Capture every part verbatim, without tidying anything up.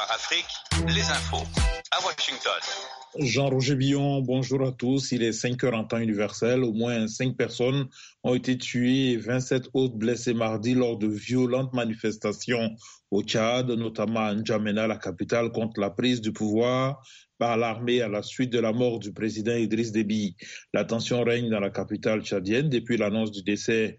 Afrique, les infos à Washington. Jean-Roger Billon, bonjour à tous. Il est cinq heures en temps universel. Au moins cinq personnes ont été tuées et vingt-sept autres blessées mardi lors de violentes manifestations au Tchad, notamment à N'Djamena, la capitale, contre la prise du pouvoir par l'armée à la suite de la mort du président Idriss Déby. La tension règne dans la capitale tchadienne depuis l'annonce du décès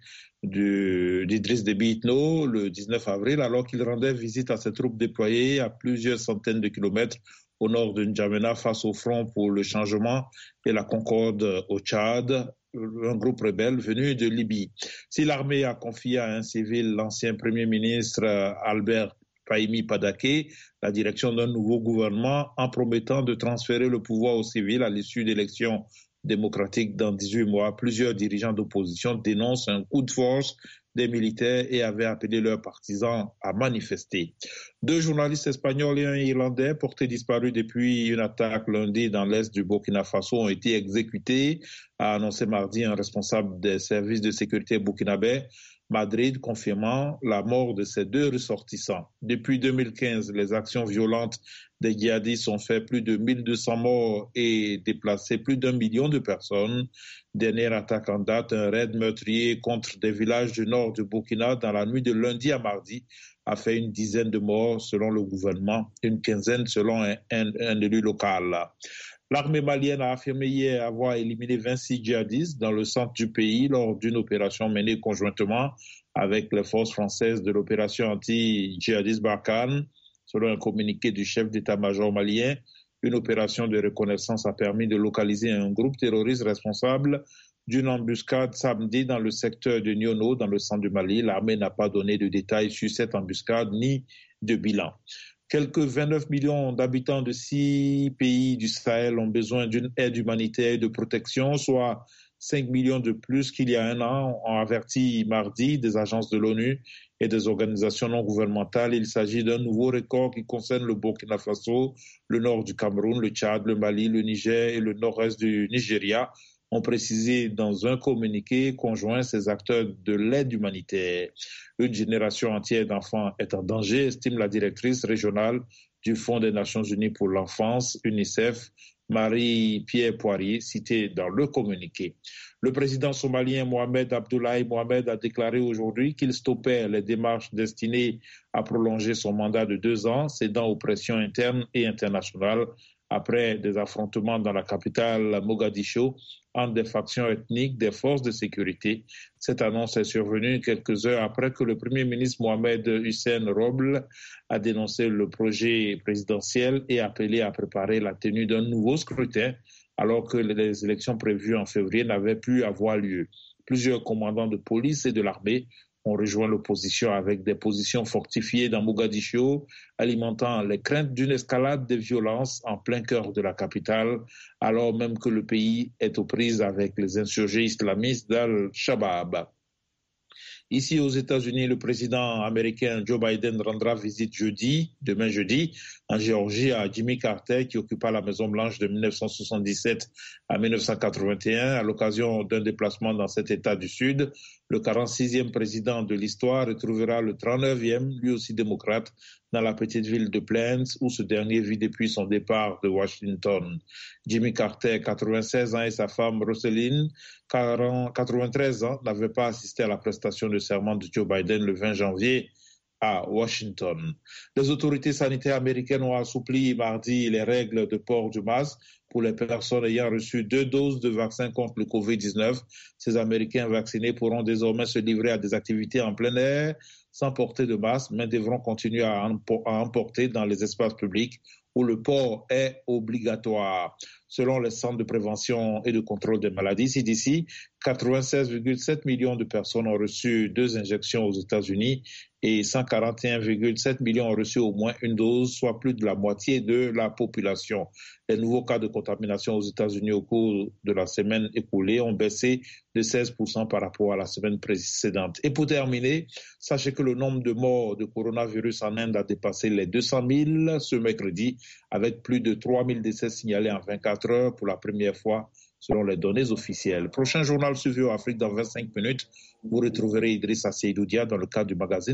de, d'Idriss Déby Itno le dix-neuf avril, alors qu'il rendait visite à ses troupes déployées à plusieurs centaines de kilomètres au nord de N'Djamena face au Front pour le changement et la concorde au Tchad, un groupe rebelle venu de Libye. Si l'armée a confié à un civil, l'ancien premier ministre Albert Fahimi Padaké, la direction d'un nouveau gouvernement en promettant de transférer le pouvoir aux civils à l'issue d'élections démocratiques dans dix-huit mois, plusieurs dirigeants d'opposition dénoncent un coup de force des militaires et avaient appelé leurs partisans à manifester. Deux journalistes espagnols et un irlandais portés disparus depuis une attaque lundi dans l'est du Burkina Faso ont été exécutés, a annoncé mardi un responsable des services de sécurité burkinabé, Madrid confirmant la mort de ces deux ressortissants. Depuis deux mille quinze, les actions violentes des djihadistes ont fait plus de mille deux cents morts et déplacé plus d'un million de personnes. Dernière attaque en date, un raid meurtrier contre des villages du nord du Burkina dans la nuit de lundi à mardi a fait une dizaine de morts selon le gouvernement, une quinzaine selon un, un, un élu local. L'armée malienne a affirmé hier avoir éliminé vingt-six djihadistes dans le centre du pays lors d'une opération menée conjointement avec les forces françaises de l'opération anti-djihadiste Barkhane. Selon un communiqué du chef d'état-major malien, une opération de reconnaissance a permis de localiser un groupe terroriste responsable d'une embuscade samedi dans le secteur de Niono, dans le centre du Mali. L'armée n'a pas donné de détails sur cette embuscade ni de bilan. Quelques vingt-neuf millions d'habitants de six pays du Sahel ont besoin d'une aide humanitaire et de protection, soit cinq millions de plus qu'il y a un an, ont averti mardi des agences de l'ONU et des organisations non gouvernementales. Il s'agit d'un nouveau record qui concerne le Burkina Faso, le nord du Cameroun, le Tchad, le Mali, le Niger et le nord-est du Nigeria, ont précisé dans un communiqué conjoint ces acteurs de l'aide humanitaire. Une génération entière d'enfants est en danger, estime la directrice régionale du Fonds des Nations Unies pour l'enfance, UNICEF, Marie-Pierre Poirier, citée dans le communiqué. Le président somalien Mohamed Abdullahi Mohamed a déclaré aujourd'hui qu'il stoppait les démarches destinées à prolonger son mandat de deux ans, cédant aux pressions internes et internationales après des affrontements dans la capitale Mogadiscio entre des factions ethniques des forces de sécurité. Cette annonce est survenue quelques heures après que le Premier ministre Mohamed Hussein Roble a dénoncé le projet présidentiel et appelé à préparer la tenue d'un nouveau scrutin alors que les élections prévues en février n'avaient pu avoir lieu. Plusieurs commandants de police et de l'armée ont rejoint l'opposition avec des positions fortifiées dans Mogadiscio, alimentant les craintes d'une escalade des violences en plein cœur de la capitale, alors même que le pays est aux prises avec les insurgés islamistes d'Al-Shabaab. Ici aux États-Unis, le président américain Joe Biden rendra visite jeudi, demain jeudi, en Géorgie à Jimmy Carter, qui occupa la Maison-Blanche de dix-neuf cent soixante-dix-sept à dix-neuf cent quatre-vingt-un. À l'occasion d'un déplacement dans cet État du Sud, le quarante-sixième président de l'histoire retrouvera le trente-neuvième, lui aussi démocrate, dans la petite ville de Plains, où ce dernier vit depuis son départ de Washington. Jimmy Carter, quatre-vingt-seize ans, et sa femme Rosalynn, quatre-vingt-treize ans, n'avaient pas assisté à la prestation de serment de Joe Biden le vingt janvier à Washington. Les autorités sanitaires américaines ont assoupli mardi les règles de port du masque pour les personnes ayant reçu deux doses de vaccin contre le covid dix-neuf. Ces Américains vaccinés pourront désormais se livrer à des activités en plein air sans porter de masque, mais devront continuer à en porter dans les espaces publics où le port est obligatoire. Selon les centres de prévention et de contrôle des maladies, C D C, quatre-vingt-seize virgule sept millions de personnes ont reçu deux injections aux États-Unis et cent quarante et un virgule sept millions ont reçu au moins une dose, soit plus de la moitié de la population. Les nouveaux cas de contamination aux États-Unis au cours de la semaine écoulée ont baissé de seize pour cent par rapport à la semaine précédente. Et pour terminer, sachez que le nombre de morts de coronavirus en Inde a dépassé les deux cent mille ce mercredi, avec plus de trois mille décès signalés en vingt-quatre heures pour la première fois, selon les données officielles. Prochain journal suivi en Afrique dans vingt-cinq minutes. Vous retrouverez Idrissa Seydoudia dans le cadre du magazine